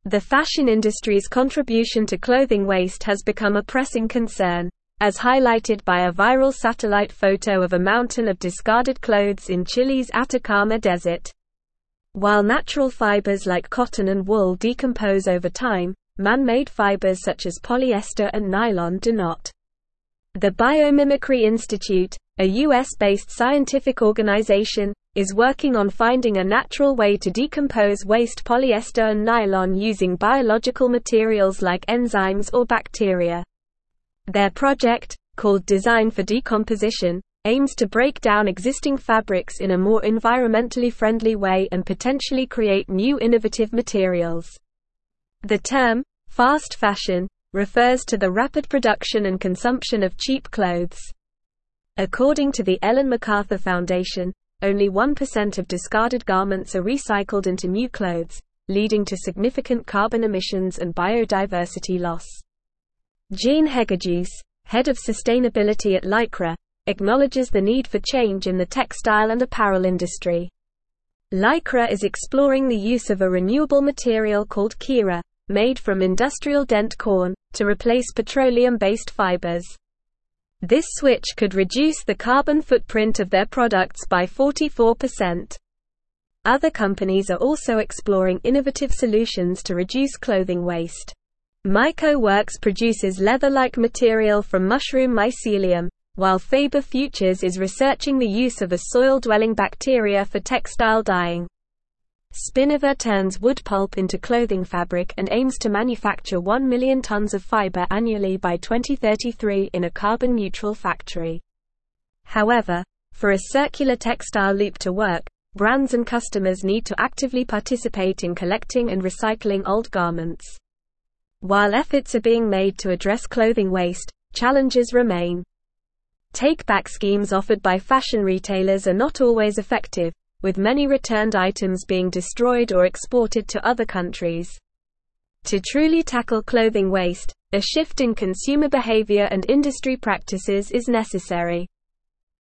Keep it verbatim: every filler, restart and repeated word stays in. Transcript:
The fashion industry's contribution to clothing waste has become a pressing concern, as highlighted by a viral satellite photo of a mountain of discarded clothes in Chile's Atacama Desert. While natural fibers like cotton and wool decompose over time, man-made fibers such as polyester and nylon do not. The Biomimicry Institute, a U S-based scientific organization, is working on finding a natural way to decompose waste polyester and nylon using biological materials like enzymes or bacteria. Their project, called Design for Decomposition, aims to break down existing fabrics in a more environmentally friendly way and potentially create new innovative materials. The term, fast fashion, refers to the rapid production and consumption of cheap clothes. According to the Ellen MacArthur Foundation, only one percent of discarded garments are recycled into new clothes, leading to significant carbon emissions and biodiversity loss. Jean Hegedus, head of sustainability at Lycra, acknowledges the need for change in the textile and apparel industry. Lycra is exploring the use of a renewable material called Kira, made from industrial dent corn, to replace petroleum-based fibers. This switch could reduce the carbon footprint of their products by forty-four percent. Other companies are also exploring innovative solutions to reduce clothing waste. Myco Works produces leather-like material from mushroom mycelium, while Faber Futures is researching the use of a soil-dwelling bacteria for textile dyeing. Spinnaker turns wood pulp into clothing fabric and aims to manufacture one million tons of fiber annually by twenty thirty-three in a carbon-neutral factory. However, for a circular textile loop to work, brands and customers need to actively participate in collecting and recycling old garments. While efforts are being made to address clothing waste, challenges remain. Take-back schemes offered by fashion retailers are not always effective, with many returned items being destroyed or exported to other countries. To truly tackle clothing waste, a shift in consumer behavior and industry practices is necessary.